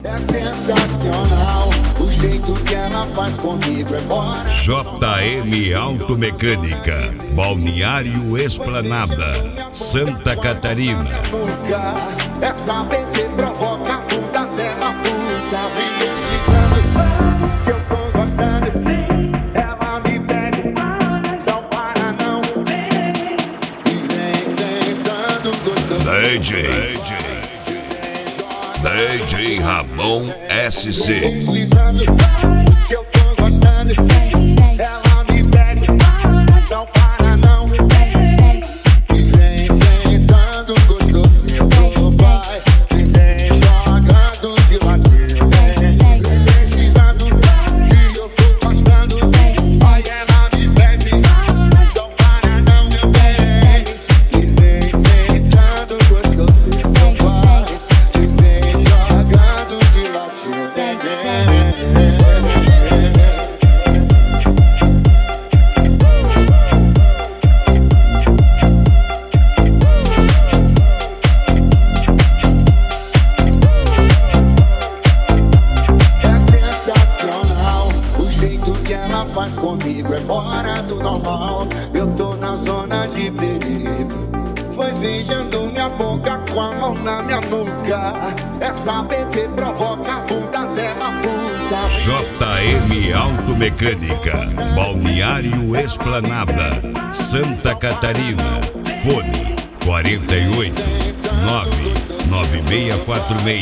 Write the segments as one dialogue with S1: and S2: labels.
S1: É sensacional, o jeito que ela faz comigo é fora.
S2: JM Automecânica, Balneário Esplanada, Santa Catarina.
S1: Essa bebê provoca a bunda dela, pulsa, vem deslizando, que eu tô gostando. Ela me pede, não para não, e vem sentando gostoso.
S2: DJ Ramon SC.
S1: Deslizando, que eu tô gostando. Ela me pede, não para não, e vem sentando gostosinho pro pai, e vem jogando de ladinho. Vem deslizando, que eu tô gostando. Aí ela me pede, não para não, meu bem, e vem sentando gostosinho pro pai, e vem jogando de ladinho. Faz comigo é fora do normal. Eu tô na zona de perigo. Foi beijando minha boca com a mão na minha nuca. Essa bebê provoca a bunda dela, pulsa.
S2: JM Automecânica, Balneário Esplanada, Santa Catarina. Fone 48 99646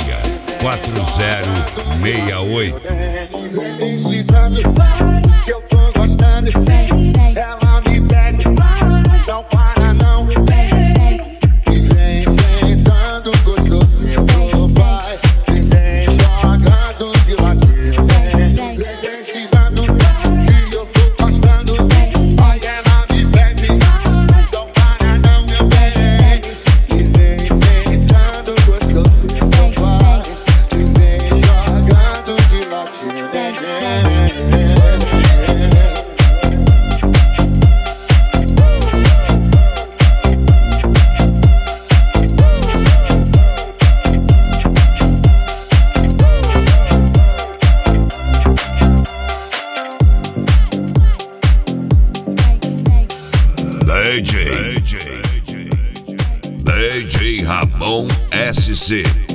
S2: 4068.
S1: Deslizando, que eu tô gostando. Ela me pede, não para não, e vem sentando gostosinho pro pai, e vem jogando de ladinho. Vem deslizando, que eu tô gostando. Aí ela me pede, não para não, meu bem, e vem sentando gostosinho pro pai, e vem jogando de ladinho.
S2: DJ Ramon SC.